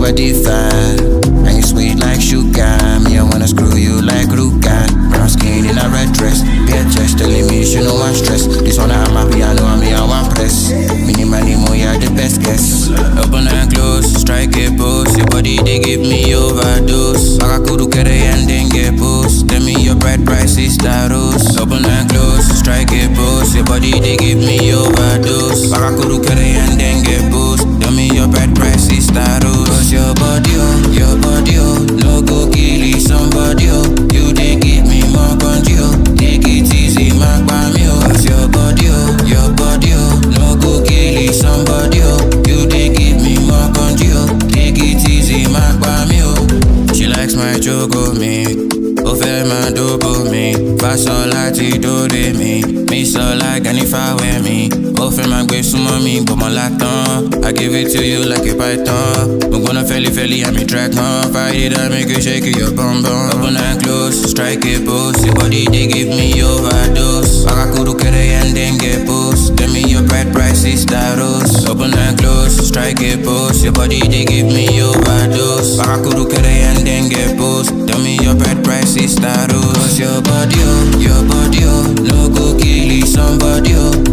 body fat, and you sweet like sugar. Me, I wanna screw you like Ruka. Brown skin in a red dress, bare chest telling me she no want stress. This one I'm happy, I know I'm here, I want press. Minimally more, you're the best guess. Open and close, strike a pose. Your body, they give me overdose. Bakakudu kere and then get post. Tell me your bride price is Taros. Open and close, strike a pose. Your body, they give me overdose. Bakakudu kere and then get post. Tell me your bride price is Taros. Cause your body, oh, no go kill somebody, oh. You they give me more control. Take it easy, my bami, oh. Cause your body, oh, no go kill somebody, oh. You they give me more control. Take it easy, my bami, oh. She likes my choco me. Over my double me. Fast all like do de me. Me so like and if I wear me. Over my grave sumo me, but my latin. I give it to you like a python. I'm gonna felly, I'm a track on. Fight it up, make you shake your bum bum. Open and close, strike a pose. Your body, they give me overdose. Bakakudu kere and then get post. Tell me your bride price is Taros. Open and close, strike a pose. Your body, they give me overdose. Bakakudu kere and then get post. Tell me your bride price is Taros. Cause your body, oh, no go kill somebody, oh.